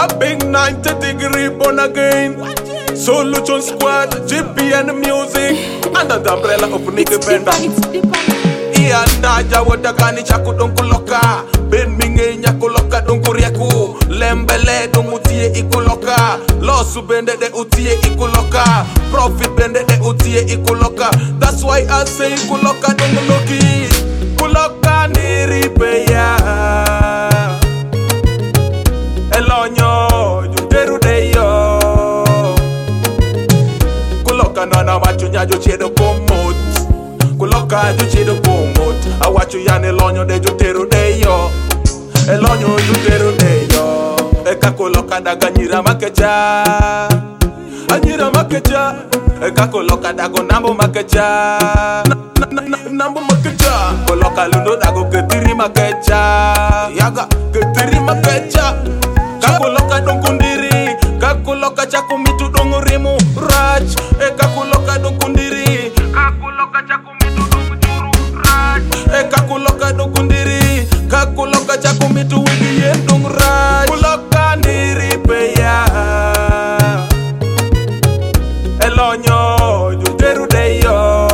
A big 90-degree born again. Solution Squad, GPN music. Under the umbrella of Nicky Benda. Iya naja wadakani chaku donku loka. Ben minge nyaku loka donku riaku. Lembele donku tie iku loka. Losu bende de utie iku loka. Profit bende de utie iku loka. That's why I say iku loka donku loki. Kuloka niripe ya. Elonyo juteru de yo. Kuloka nana machu nyajo chiedo komot. Kuloka juchido komot. Awachu yane elonyo de juteru de yo. Elonyo juteru de yo. Eka kuloka daga nyira makecha. Anyira makecha. Eka kuloka dago nambo makecha. Nambo makecha. Kuloka lundo dago ketiri makecha. Yaga ketiri makecha. Kakuloka donkundiri. Kakuloka chakumitu dongo rimu raj. Kakuloka donkundiri. Kakuloka chakumitu dongo juru raj. Kakuloka donkundiri. Kakuloka chakumitu wigi yen dongo raj. Kuloka ndiri peya. Elonyo juteru de yo.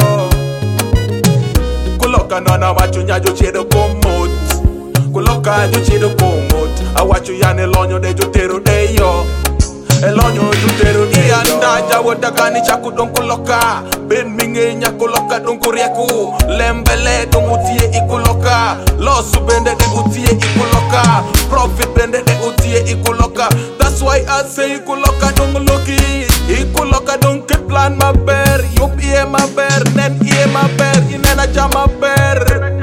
Kuloka nana wachu nyajo chiedo komot. Kuloka juchido komot. Awachu yane elonyo de juteru de yo. Elonyo juteru de yo. Naja wadakani chaku donku loka. Ben minge nyaku loka donku riaku. Lembele donku tie iku loka. Losu bende de utie iku loka. Profit bende de utie iku loka. That's why I say iku loka donku loki. Iku loka donku plan ma ber. Yup iye ma ber. Nen iye ma ber. Inena jama ber.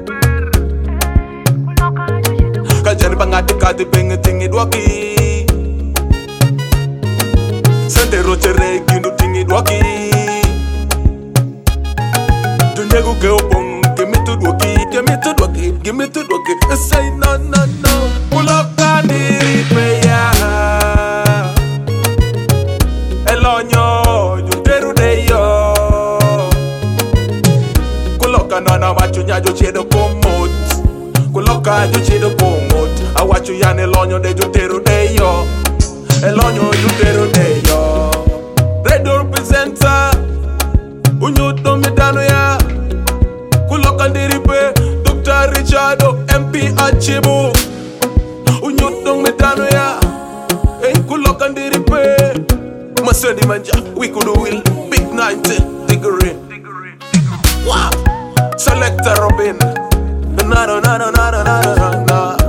Kajani bangati kadi bengi tingi dwaki. Sente rotere gindu tingi dwaki. Tunyegu ke opong, gimme to dwaki, gimme to dwaki, gimme to dwaki. Say no, no, no. Kuloka ndiri peya. Elonyo juteru de yo. Kuloka nana machu nyajo chiedo komot. Kuloka juchido komot. Awachu yane elonyo de juteru de yo. Elonyo juteru de yo. Radio presenter Unyuto midano ya. Kuloka ndiripe Dr. Richardo MP Achibu. Unyuto midano ya. Kuloka ndiripe Masedi manja we could will big 90-degree. Wow. Selector Robin. No.